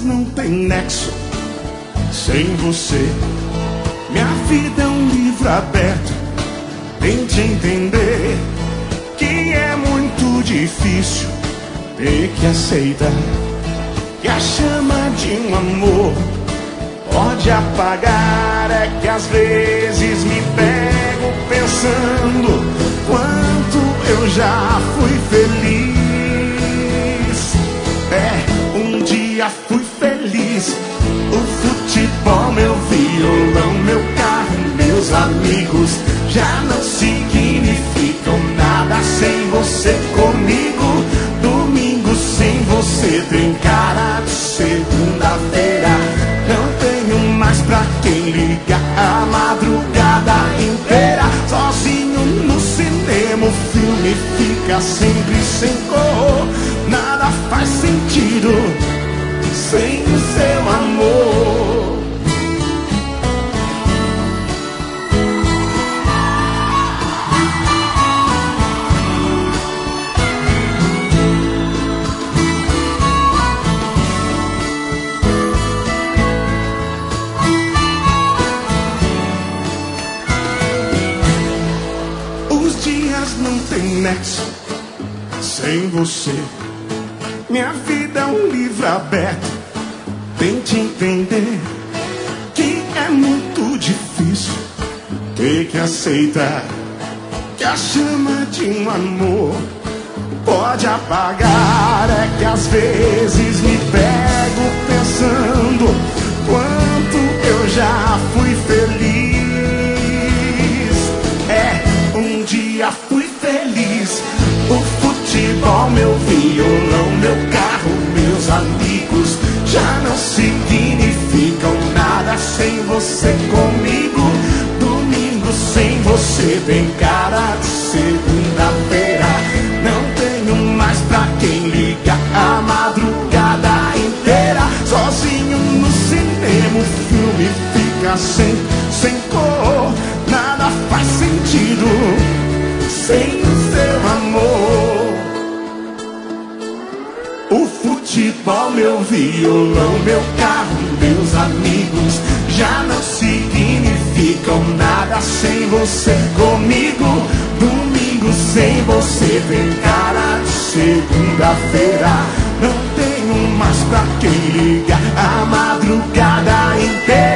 não têm nexo sem você. Minha vida é um livro aberto. Tente entender que é muito difícil ter que aceitar que a chama de um amor pode apagar. É que às vezes me pego pensando quanto eu já fui feliz. Um dia fui feliz. O futebol, meu violão, meu carro, meus amigos já não significam nada sem você comigo. Domingo sem você tem cara de segunda-feira. Não tenho mais pra quem ligar a madrugada inteira. Sozinho no cinema, o filme fica sempre sem cor. Nada faz sentido sem o seu amor. Os dias não têm nexo sem você. Minha vida é um livro aberto. Tente entender que é muito difícil ter que aceitar que a chama de um amor pode apagar. É que às vezes me pego pensando quanto eu já fui feliz. Um dia fui feliz. O futebol, meu violão, meu carro, meus amigos já não significam nada sem você comigo. Domingo sem você tem cara de segunda-feira. Não tenho mais pra quem ligar a madrugada inteira. Sozinho no cinema, o filme fica sem cor. Nada faz sentido sem o seu amor. O futebol, meu violão, meu carro, meus amigos já não significam nada sem você comigo. Domingo sem você tem cara de segunda-feira. Não tenho mais pra quem ligar a madrugada inteira.